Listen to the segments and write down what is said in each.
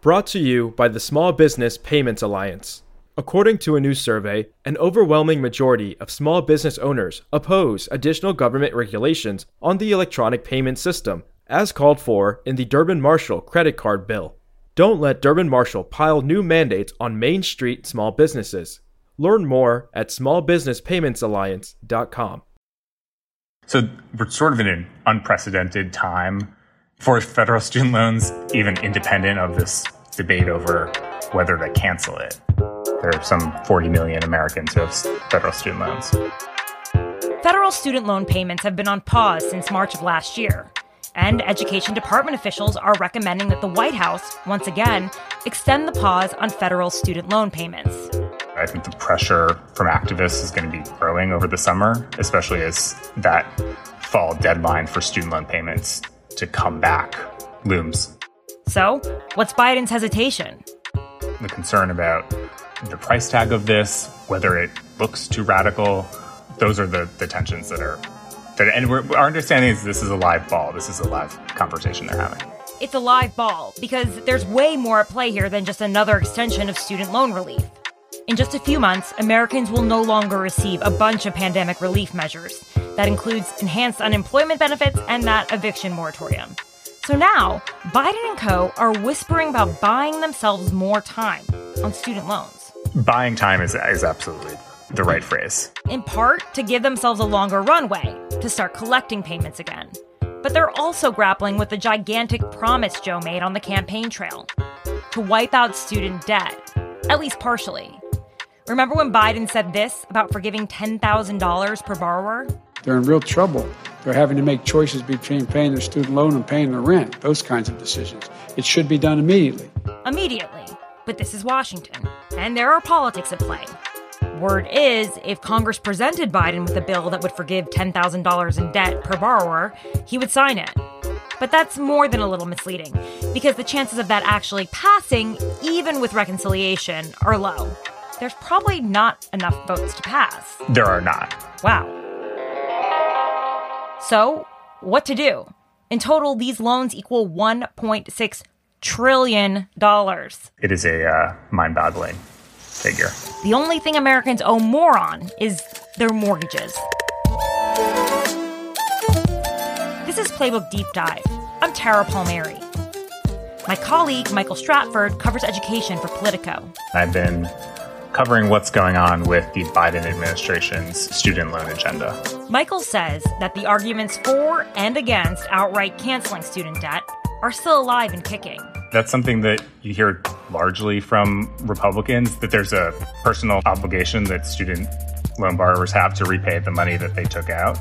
brought to you by the Small Business Payments Alliance. According to a new survey, an overwhelming majority of small business owners oppose additional government regulations on the electronic payment system, as called for in the Durbin-Marshall credit card bill. Don't let Durbin-Marshall pile new mandates on Main Street small businesses. Learn more at smallbusinesspaymentsalliance.com. So we're sort of in an unprecedented time for federal student loans, even independent of this debate over whether to cancel it. There are some 40 million Americans who have federal student loans. Federal student loan payments have been on pause since March of last year. And Education Department officials are recommending that the White House, once again, extend the pause on federal student loan payments. I think the pressure from activists is going to be growing over the summer, especially as that fall deadline for student loan payments to come back looms. So, what's Biden's hesitation? The concern about the price tag of this, whether it looks too radical, those are the tensions that are... And our understanding is this is a live ball. This is a live conversation they're having. It's a live ball because there's way more at play here than just another extension of student loan relief. In just a few months, Americans will no longer receive a bunch of pandemic relief measures. That includes enhanced unemployment benefits and that eviction moratorium. So now, Biden and co. are whispering about buying themselves more time on student loans. Buying time is absolutely the right phrase. In part, to give themselves a longer runway to start collecting payments again. But they're also grappling with the gigantic promise Joe made on the campaign trail to wipe out student debt, at least partially. Remember when Biden said this about forgiving $10,000 per borrower? They're in real trouble. They're having to make choices between paying their student loan and paying their rent, those kinds of decisions. It should be done immediately. Immediately. But this is Washington, and there are politics at play. Word is, if Congress presented Biden with a bill that would forgive $10,000 in debt per borrower, he would sign it. But that's more than a little misleading, because the chances of that actually passing, even with reconciliation, are low. There's probably not enough votes to pass. There are not. Wow. So, what to do? In total, these loans equal $1.6 trillion. It is a mind-boggling figure. The only thing Americans owe more on is their mortgages. This is Playbook Deep Dive. I'm Tara Palmieri. My colleague, Michael Stratford, covers education for Politico. I've been covering what's going on with the Biden administration's student loan agenda. Michael says that the arguments for and against outright canceling student debt are still alive and kicking. That's something that you hear largely from Republicans, that there's a personal obligation that student loan borrowers have to repay the money that they took out,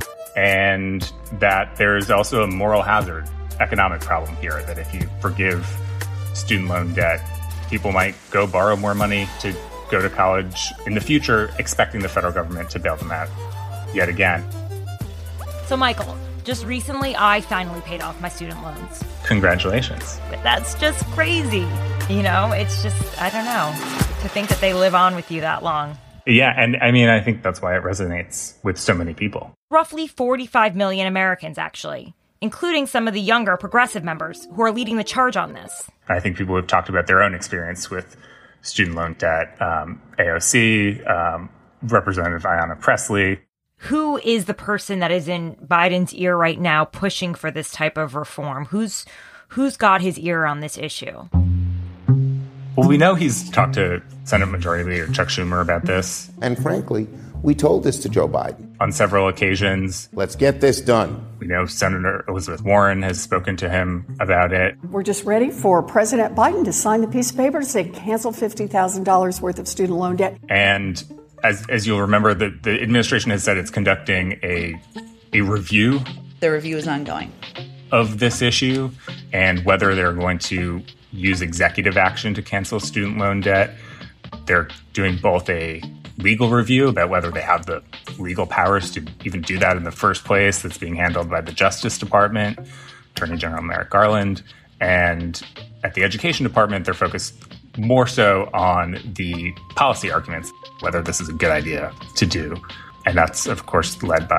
and that there's also a moral hazard, economic problem here, that if you forgive student loan debt, people might go borrow more money to go to college in the future, expecting the federal government to bail them out yet again. So, Michael, just recently I finally paid off my student loans. Congratulations. But that's just crazy. You know, it's just, I don't know, to think that they live on with you that long. Yeah, and I mean, I think that's why it resonates with so many people. Roughly 45 million Americans, actually, including some of the younger progressive members who are leading the charge on this. I think people have talked about their own experience with student loan debt, AOC, Representative Ayanna Pressley. Who is the person that is in Biden's ear right now pushing for this type of reform? Who's got his ear on this issue? Well, we know he's talked to Senate Majority Leader Chuck Schumer about this. And frankly, we told this to Joe Biden. On several occasions. Let's get this done. We know Senator Elizabeth Warren has spoken to him about it. We're just ready for President Biden to sign the piece of paper to say cancel $50,000 worth of student loan debt. And as you'll remember, the administration has said it's conducting a review. The review is ongoing. Of this issue and whether they're going to use executive action to cancel student loan debt. They're doing both a legal review about whether they have the legal powers to even do that in the first place. That's being handled by the Justice Department, Attorney General Merrick Garland. And at the Education Department, they're focused more so on the policy arguments, whether this is a good idea to do. And that's, of course, led by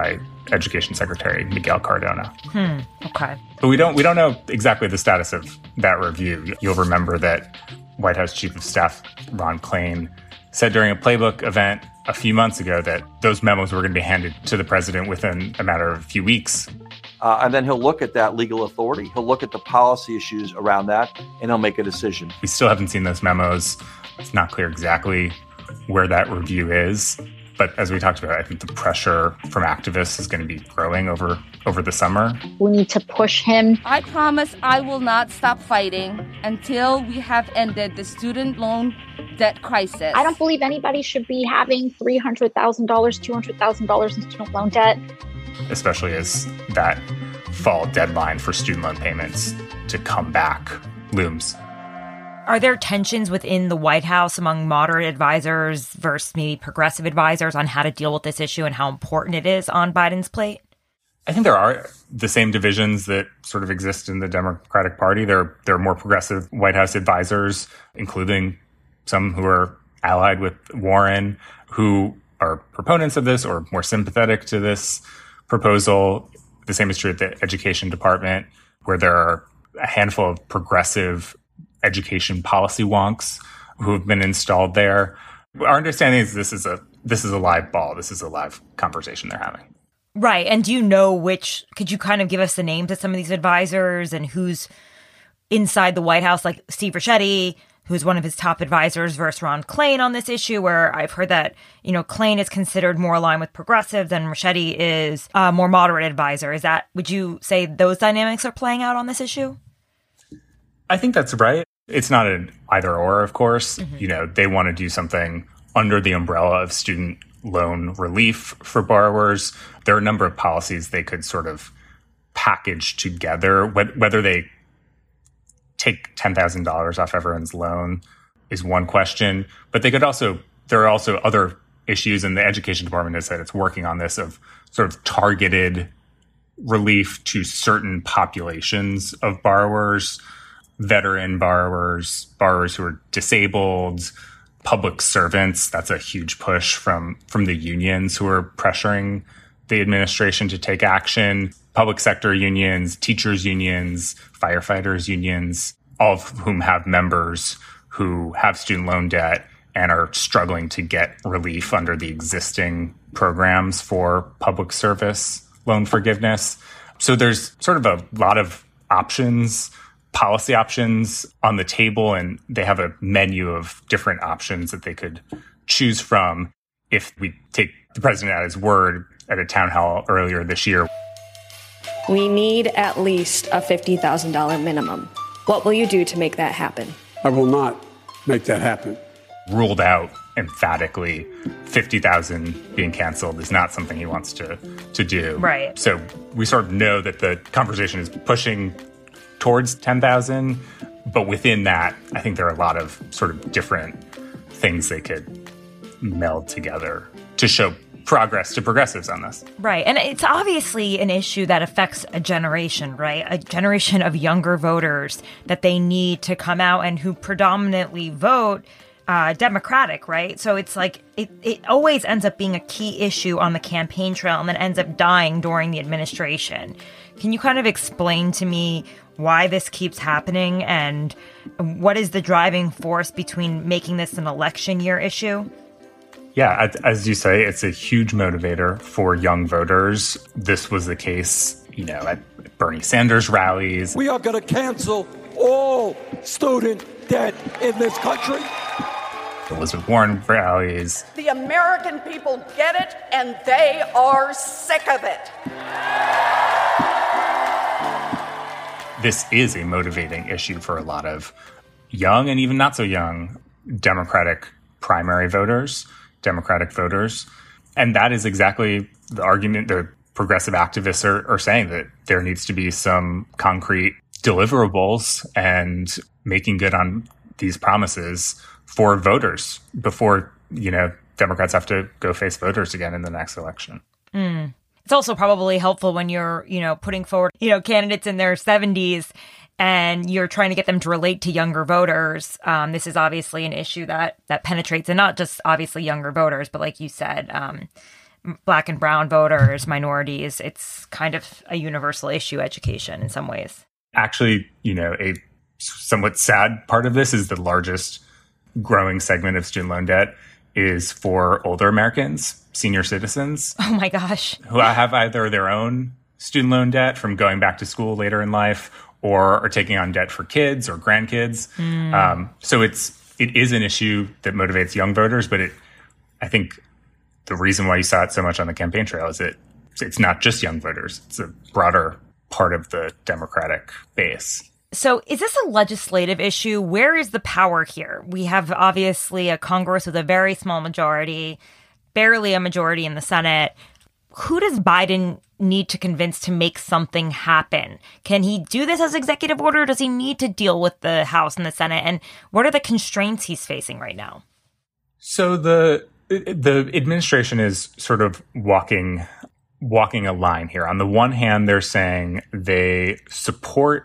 Education Secretary Miguel Cardona. Okay. But we don't know exactly the status of that review. You'll remember that White House Chief of Staff Ron Klain said during a Playbook event a few months ago that those memos were going to be handed to the president within a matter of a few weeks. And then he'll look at that legal authority. He'll look at the policy issues around that, and he'll make a decision. We still haven't seen those memos. It's not clear exactly where that review is. But as we talked about, I think the pressure from activists is going to be growing over the summer. We need to push him. I promise I will not stop fighting until we have ended the student loan debt crisis. I don't believe anybody should be having $300,000, $200,000 in student loan debt. Especially as that fall deadline for student loan payments to come back looms. Are there tensions within the White House among moderate advisors versus maybe progressive advisors on how to deal with this issue and how important it is on Biden's plate? I think there are the same divisions that sort of exist in the Democratic Party. There are more progressive White House advisors, including some who are allied with Warren, who are proponents of this or more sympathetic to this proposal. The same is true at the Education Department, where there are a handful of progressive education policy wonks who have been installed there. Our understanding is this is a live ball. This is a live conversation they're having. Right. And do you know could you kind of give us the names of some of these advisors and who's inside the White House, like Steve Ricchetti, who's one of his top advisors, versus Ron Klain on this issue, where I've heard that, Klain is considered more aligned with progressives and Ricchetti is a more moderate advisor. Would you say those dynamics are playing out on this issue? I think that's right. It's not an either or, of course. Mm-hmm. They want to do something under the umbrella of student loan relief for borrowers. There are a number of policies they could sort of package together. Whether they take $10,000 off everyone's loan is one question. But there are also other issues, and the Education Department has said it's working on this, of sort of targeted relief to certain populations of borrowers. Veteran borrowers who are disabled, public servants. That's a huge push from the unions who are pressuring the administration to take action. Public sector unions, teachers unions, firefighters unions, all of whom have members who have student loan debt and are struggling to get relief under the existing programs for public service loan forgiveness. So there's sort of a lot of policy options on the table, and they have a menu of different options that they could choose from if we take the president at his word at a town hall earlier this year. We need at least a $50,000 minimum. What will you do to make that happen? I will not make that happen. Ruled out emphatically, 50,000 being canceled is not something he wants to do. Right. So we sort of know that the conversation is pushing towards 10,000, but within that, I think there are a lot of sort of different things they could meld together to show progress to progressives on this. Right. And it's obviously an issue that affects a generation, right? A generation of younger voters that they need to come out and who predominantly vote Democratic, right? So it's like it always ends up being a key issue on the campaign trail and then ends up dying during the administration. Can you kind of explain to me why this keeps happening and what is the driving force between making this an election year issue? Yeah, as you say, it's a huge motivator for young voters. This was the case, at Bernie Sanders rallies. We are going to cancel all student debt in this country. Elizabeth Warren rallies. The American people get it, and they are sick of it. This is a motivating issue for a lot of young and even not so young Democratic primary voters, Democratic voters. And that is exactly the argument the progressive activists are saying, that there needs to be some concrete deliverables and making good on these promises for voters before, Democrats have to go face voters again in the next election. It's also probably helpful when you're, putting forward, candidates in their 70s and you're trying to get them to relate to younger voters. This is obviously an issue that penetrates, and not just obviously younger voters, but like you said, Black and brown voters, minorities. It's kind of a universal issue, education, in some ways. Actually, a somewhat sad part of this is the largest growing segment of student loan debt is for older Americans, senior citizens. Oh my gosh. Who have either their own student loan debt from going back to school later in life or are taking on debt for kids or grandkids. So it is an issue that motivates young voters, but I think the reason why you saw it so much on the campaign trail is it's not just young voters. It's a broader part of the Democratic base. So is this a legislative issue? Where is the power here? We have obviously a Congress with a very small majority, barely a majority in the Senate. Who does Biden need to convince to make something happen? Can he do this as executive order? Does he need to deal with the House and the Senate? And what are the constraints he's facing right now? So the administration is sort of walking a line here. On the one hand, they're saying they support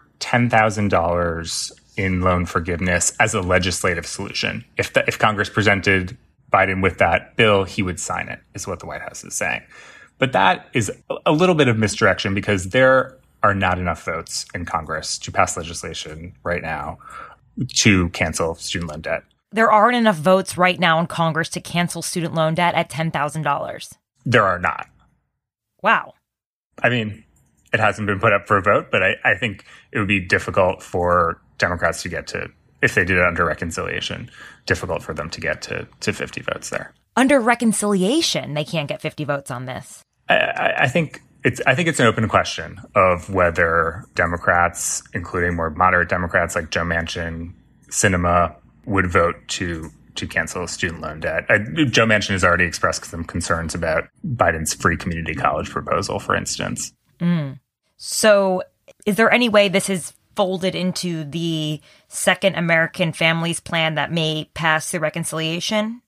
$10,000 in loan forgiveness as a legislative solution. If Congress presented Biden with that bill, he would sign it, is what the White House is saying. But that is a little bit of misdirection because there are not enough votes in Congress to pass legislation right now to cancel student loan debt. There aren't enough votes right now in Congress to cancel student loan debt at $10,000. There are not. Wow. I mean, it hasn't been put up for a vote, but I think it would be difficult for Democrats to get to, if they did it under reconciliation, difficult for them to get to 50 votes there. Under reconciliation, they can't get 50 votes on this. I think it's an open question of whether Democrats, including more moderate Democrats like Joe Manchin, Sinema, would vote to cancel student loan debt. Joe Manchin has already expressed some concerns about Biden's free community college proposal, for instance. So is there any way this is folded into the Second American Families Plan that may pass through reconciliation?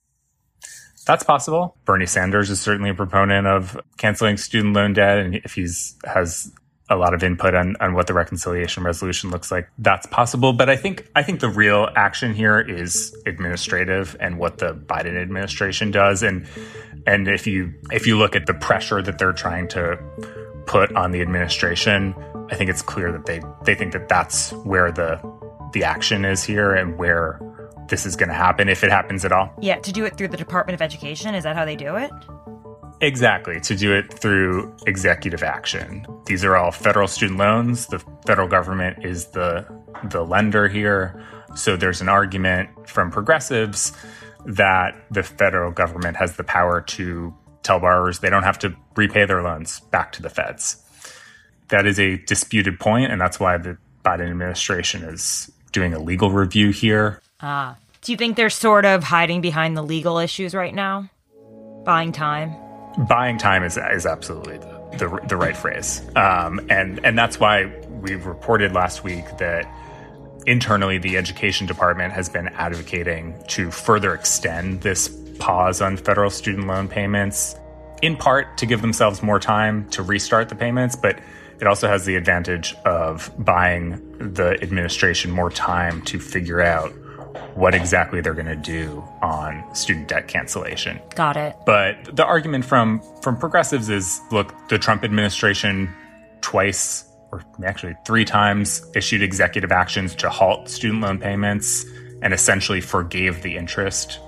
That's possible. Bernie Sanders is certainly a proponent of canceling student loan debt. And if has a lot of input on what the reconciliation resolution looks like, that's possible. But I think the real action here is administrative and what the Biden administration does. And if you look at the pressure that they're trying to put on the administration, I think it's clear that they think that that's where the action is here and where this is going to happen, if it happens at all. Yeah, to do it through the Department of Education. Is that how they do it? Exactly, to do it through executive action. These are all federal student loans. The federal government is the lender here. So there's an argument from progressives that the federal government has the power to tell borrowers they don't have to repay their loans back to the feds. That is a disputed point, and that's why the Biden administration is doing a legal review here. Do you think they're sort of hiding behind the legal issues right now? Buying time? Buying time is absolutely the right phrase. And that's why we reported last week that internally the Education Department has been advocating to further extend this pause on federal student loan payments, in part to give themselves more time to restart the payments, but it also has the advantage of buying the administration more time to figure out what exactly they're going to do on student debt cancellation. Got it. But the argument from progressives is, look, the Trump administration twice, or actually 3 times, issued executive actions to halt student loan payments and essentially forgave the interest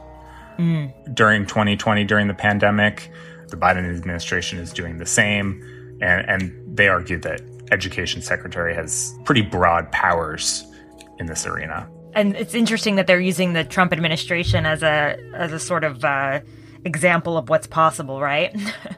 during 2020, during the pandemic. The Biden administration is doing the same. And they argue that Education Secretary has pretty broad powers in this arena. And it's interesting that they're using the Trump administration as a sort of example of what's possible, right?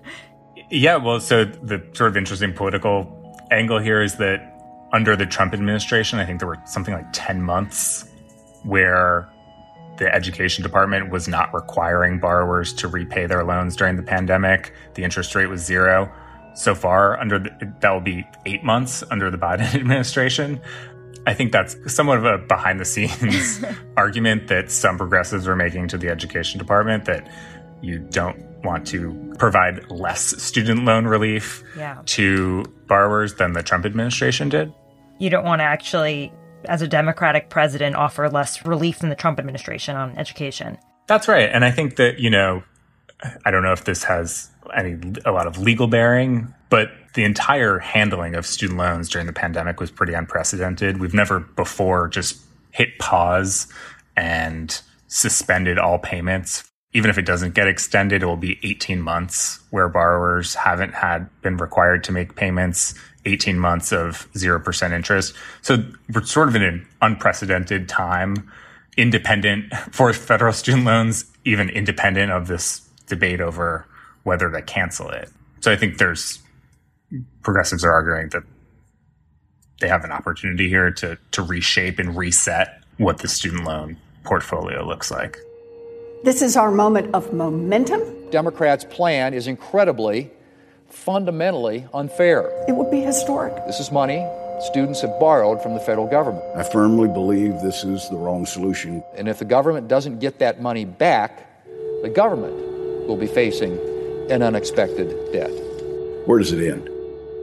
Yeah, well, so the sort of interesting political angle here is that under the Trump administration, I think there were something like 10 months where the Education Department was not requiring borrowers to repay their loans during the pandemic. The interest rate was 0. So far, that will be 8 months under the Biden administration. I think that's somewhat of a behind-the-scenes argument that some progressives are making to the Education Department, that you don't want to provide less student loan relief to borrowers than the Trump administration did. You don't want to actually, as a Democratic president, offer less relief than the Trump administration on education. That's right. And I think that, I don't know if this has a lot of legal bearing, but the entire handling of student loans during the pandemic was pretty unprecedented. We've never before just hit pause and suspended all payments. Even if it doesn't get extended, it will be 18 months where borrowers haven't been required to make payments, 18 months of 0% interest. So we're sort of in an unprecedented time, independent for federal student loans, even independent of this debate over whether to cancel it. So I think progressives are arguing that they have an opportunity here to reshape and reset what the student loan portfolio looks like. This is our moment of momentum. Democrats' plan is incredibly, fundamentally unfair. It would be historic. This is money students have borrowed from the federal government. I firmly believe this is the wrong solution. And if the government doesn't get that money back, the government will be facing an unexpected debt. Where does it end?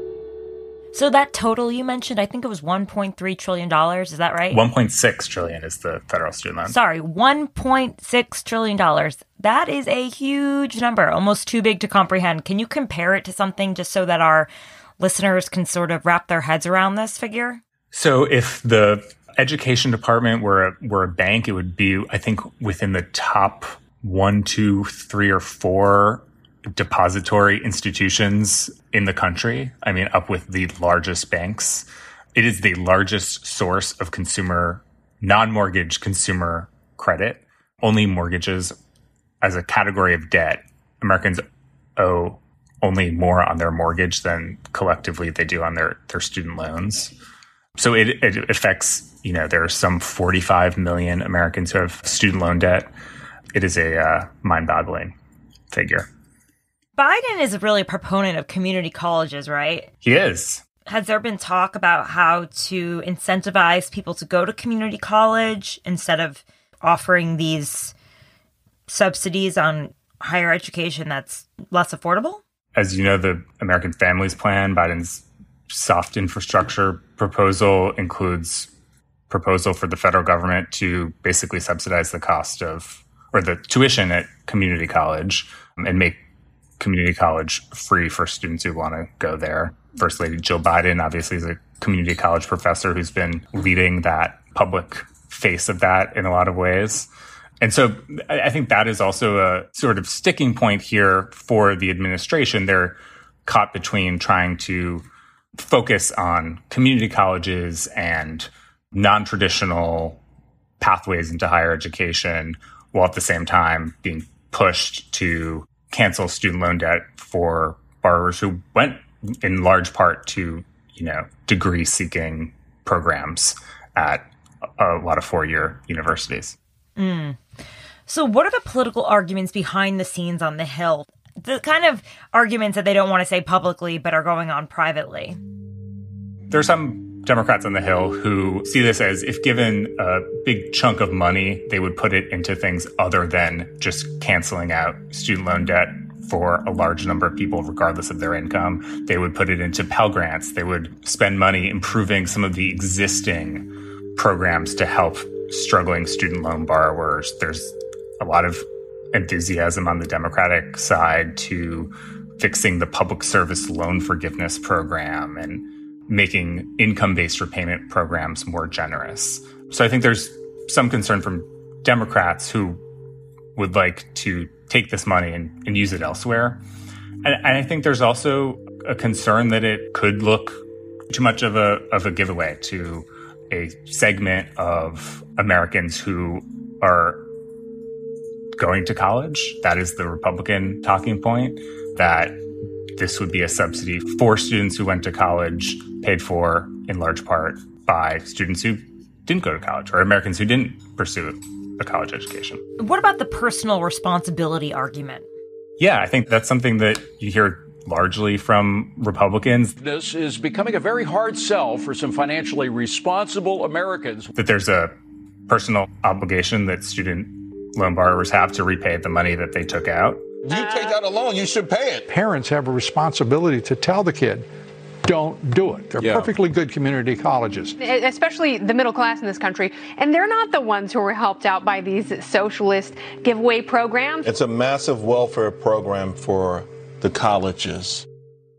So that total you mentioned, I think it was $1.3 trillion. Is that right? $1.6 trillion is the federal student loan. Sorry, $1.6 trillion. That is a huge number, almost too big to comprehend. Can you compare it to something just so that our listeners can sort of wrap their heads around this figure? So if the education department were a bank, it would be, I think, within the top 1, 2, 3, or 4 depository institutions in the country. I mean, up with the largest banks. It is the largest source of non-mortgage consumer credit. Only mortgages as a category of debt. Americans owe only more on their mortgage than collectively they do on their student loans. So it affects, there are some 45 million Americans who have student loan debt. It is a mind-boggling figure. Biden is really a proponent of community colleges, right? He is. Has there been talk about how to incentivize people to go to community college instead of offering these subsidies on higher education that's less affordable? As you know, the American Families Plan, Biden's soft infrastructure proposal, includes proposal for the federal government to basically subsidize the cost of, or the tuition at community college and make community college free for students who want to go there. First Lady Jill Biden obviously is a community college professor who's been leading that public face of that in a lot of ways. And so I think that is also a sort of sticking point here for the administration. They're caught between trying to focus on community colleges and non-traditional pathways into higher education, while at the same time being pushed to cancel student loan debt for borrowers who went in large part to, degree-seeking programs at a lot of 4-year universities. So what are the political arguments behind the scenes on the Hill? The kind of arguments that they don't want to say publicly but are going on privately. There are some Democrats on the Hill who see this as, if given a big chunk of money, they would put it into things other than just canceling out student loan debt for a large number of people, regardless of their income. They would put it into Pell Grants. They would spend money improving some of the existing programs to help struggling student loan borrowers. There's a lot of enthusiasm on the Democratic side to fixing the public service loan forgiveness program and making income-based repayment programs more generous. So I think there's some concern from Democrats who would like to take this money and use it elsewhere. And I think there's also a concern that it could look too much of a giveaway to a segment of Americans who are going to college. That is the Republican talking point, that this would be a subsidy for students who went to college, paid for in large part by students who didn't go to college or Americans who didn't pursue a college education. What about the personal responsibility argument? Yeah, I think that's something that you hear largely from Republicans. This is becoming a very hard sell for some financially responsible Americans. That there's a personal obligation that student loan borrowers have to repay the money that they took out. You take out a loan, you should pay it. Parents have a responsibility to tell the kid, don't do it. They're perfectly good community colleges. Especially the middle class in this country. And they're not the ones who were helped out by these socialist giveaway programs. It's a massive welfare program for the colleges.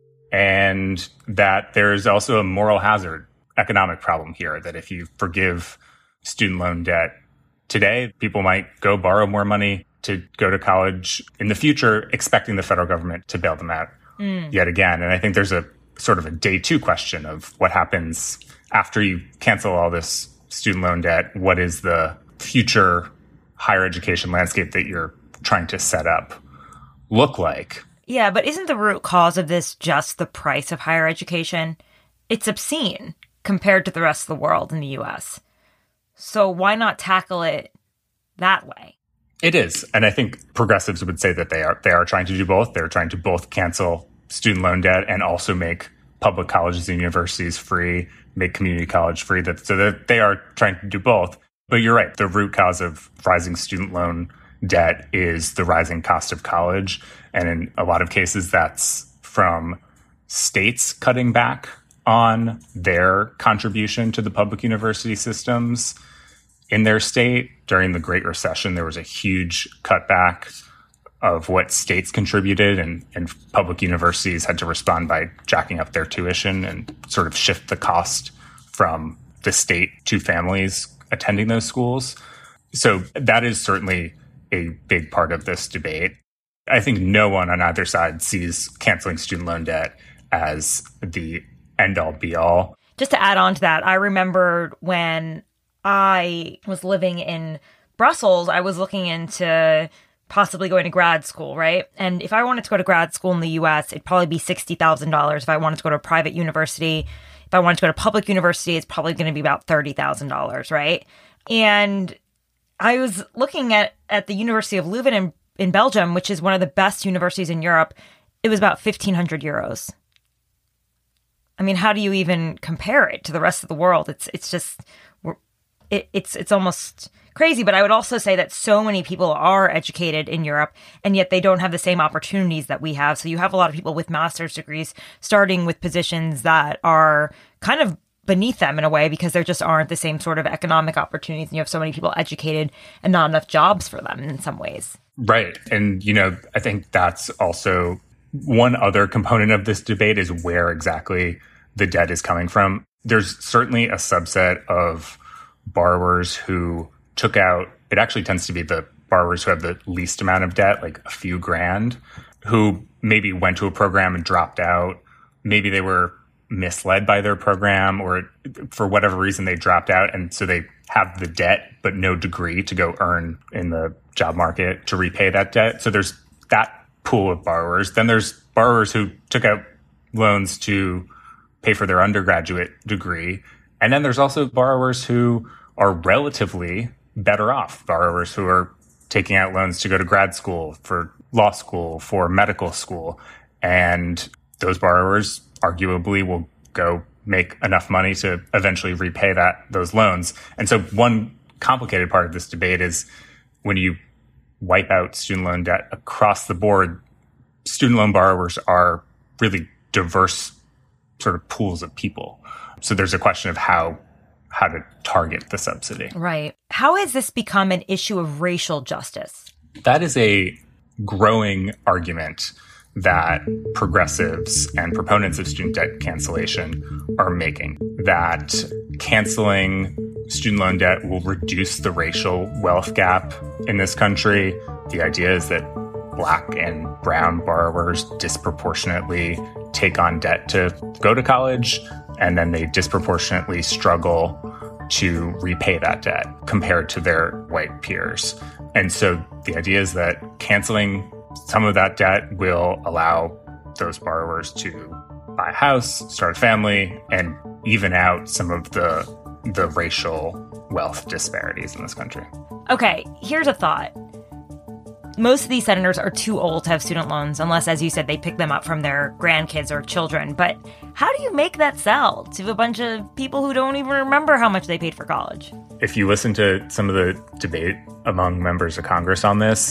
And that there's also a moral hazard economic problem here, that if you forgive student loan debt today, people might go borrow more money to go to college in the future, expecting the federal government to bail them out yet again. And I think there's a sort of a day two question of what happens after you cancel all this student loan debt. What is the future higher education landscape that you're trying to set up look like? Yeah, but isn't the root cause of this just the price of higher education? It's obscene compared to the rest of the world in the U.S. So why not tackle it that way? It is. And I think progressives would say that they are trying to do both. They're trying to both cancel student loan debt and also make public colleges and universities free, make community college free. So that they are trying to do both. But you're right. The root cause of rising student loan debt is the rising cost of college. And in a lot of cases, that's from states cutting back on their contribution to the public university systems in their state. During the Great Recession, there was a huge cutback of what states contributed, and public universities had to respond by jacking up their tuition and sort of shift the cost from the state to families attending those schools. So that is certainly a big part of this debate. I think no one on either side sees canceling student loan debt as the end-all, be-all. Just to add on to that, I remember when I was living in Brussels, I was looking into possibly going to grad school, right? And if I wanted to go to grad school in the U.S., it'd probably be $60,000. If I wanted to go to a private university, if I wanted to go to public university, it's probably going to be about $30,000, right? And I was looking at the University of Leuven in Belgium, which is one of the best universities in Europe. It was about 1,500 euros. I mean, how do you even compare it to the rest of the world? It's almost crazy. But I would also say that so many people are educated in Europe, and yet they don't have the same opportunities that we have. So you have a lot of people with master's degrees starting with positions that are kind of beneath them in a way, because there just aren't the same sort of economic opportunities. And you have so many people educated and not enough jobs for them in some ways. Right. And, I think that's also one other component of this debate is where exactly the debt is coming from. There's certainly a subset of borrowers who took out, it actually tends to be the borrowers who have the least amount of debt, like a few grand, who maybe went to a program and dropped out. Maybe they were misled by their program, or for whatever reason they dropped out. And so they have the debt, but no degree to go earn in the job market to repay that debt. So there's that pool of borrowers. Then there's borrowers who took out loans to pay for their undergraduate degree. And then there's also borrowers who are relatively better off, borrowers who are taking out loans to go to grad school, for law school, for medical school. And those borrowers arguably will go make enough money to eventually repay those loans. And so one complicated part of this debate is when you wipe out student loan debt across the board, student loan borrowers are really diverse sort of pools of people. So there's a question of how to target the subsidy. Right. How has this become an issue of racial justice? That is a growing argument that progressives and proponents of student debt cancellation are making, that canceling student loan debt will reduce the racial wealth gap in this country. The idea is that Black and brown borrowers disproportionately take on debt to go to college, and then they disproportionately struggle to repay that debt compared to their white peers. And so the idea is that canceling some of that debt will allow those borrowers to buy a house, start a family, and even out some of the racial wealth disparities in this country. Okay, here's a thought. Most of these senators are too old to have student loans, unless, as you said, they pick them up from their grandkids or children. But how do you make that sell to a bunch of people who don't even remember how much they paid for college? If you listen to some of the debate among members of Congress on this,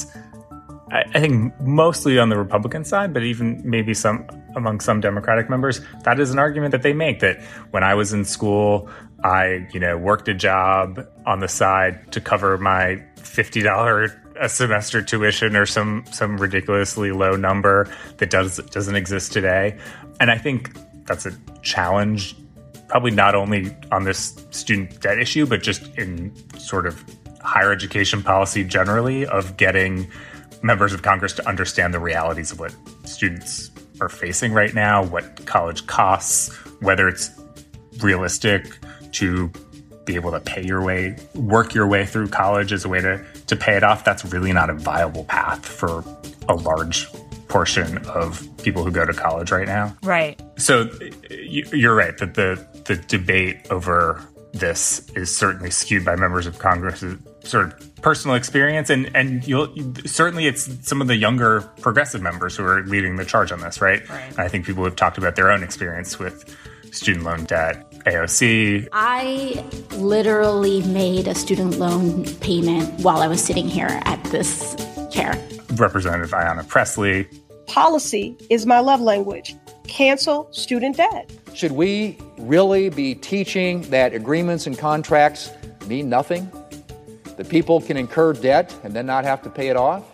I think mostly on the Republican side, but even maybe among some Democratic members, that is an argument that they make, that when I was in school, I worked a job on the side to cover my $50 a semester tuition or some ridiculously low number that doesn't exist today. And I think that's a challenge, probably not only on this student debt issue, but just in sort of higher education policy generally, of getting members of Congress to understand the realities of what students are facing right now, what college costs, whether it's realistic to be able to work your way through college as a way to pay it off. That's really not a viable path for a large portion of people who go to college right now. Right. So you're right that the debate over this is certainly skewed by members of Congress's sort of personal experience, and certainly it's some of the younger progressive members who are leading the charge on this, right? And I think people have talked about their own experience with student loan debt, AOC. I literally made a student loan payment while I was sitting here at this chair. Representative Ayanna Pressley. Policy is my love language. Cancel student debt. Should we really be teaching that agreements and contracts mean nothing? That people can incur debt and then not have to pay it off?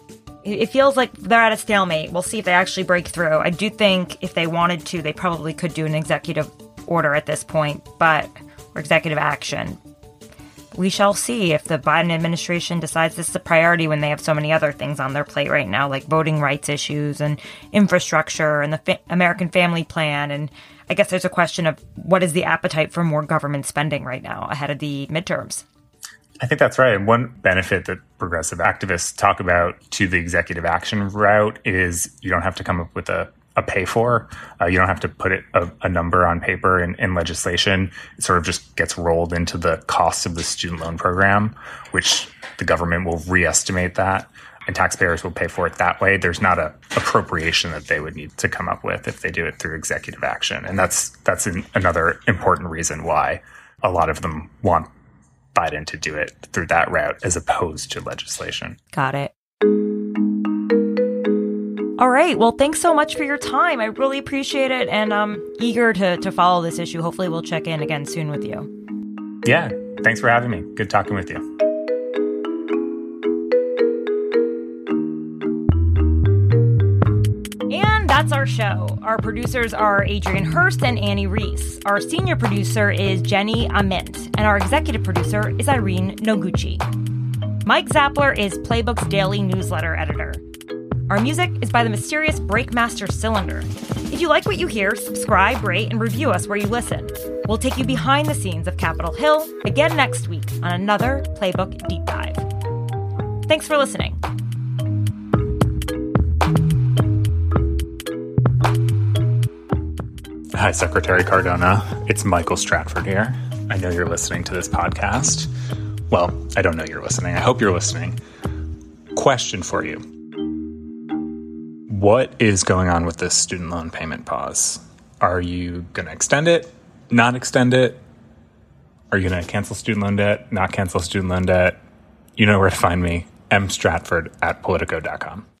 It feels like they're at a stalemate. We'll see if they actually break through. I do think if they wanted to, they probably could do an executive order at this point, or executive action. We shall see if the Biden administration decides this is a priority when they have so many other things on their plate right now, like voting rights issues and infrastructure and the American Family Plan. And I guess there's a question of what is the appetite for more government spending right now ahead of the midterms. I think that's right. And one benefit that progressive activists talk about to the executive action route is you don't have to come up with a pay for. You don't have to put a number on paper in legislation. It sort of just gets rolled into the cost of the student loan program, which the government will reestimate that, and taxpayers will pay for it that way. There's not an appropriation that they would need to come up with if they do it through executive action. And that's another important reason why a lot of them want Biden to do it through that route as opposed to legislation. Got it. All right. Well, thanks so much for your time. I really appreciate it, and I'm eager to follow this issue. Hopefully we'll check in again soon with you. Yeah. Thanks for having me. Good talking with you. And that's our show. Our producers are Adrian Hurst and Annie Reese. Our senior producer is Jenny Ament, and our executive producer is Irene Noguchi. Mike Zappler is Playbook's daily newsletter editor. Our music is by the mysterious Breakmaster Cylinder. If you like what you hear, subscribe, rate, and review us where you listen. We'll take you behind the scenes of Capitol Hill again next week on another Playbook Deep Dive. Thanks for listening. Hi, Secretary Cardona. It's Michael Stratford here. I know you're listening to this podcast. Well, I don't know you're listening. I hope you're listening. Question for you. What is going on with this student loan payment pause? Are you going to extend it? Not extend it? Are you going to cancel student loan debt? Not cancel student loan debt? You know where to find me. mstratford@politico.com.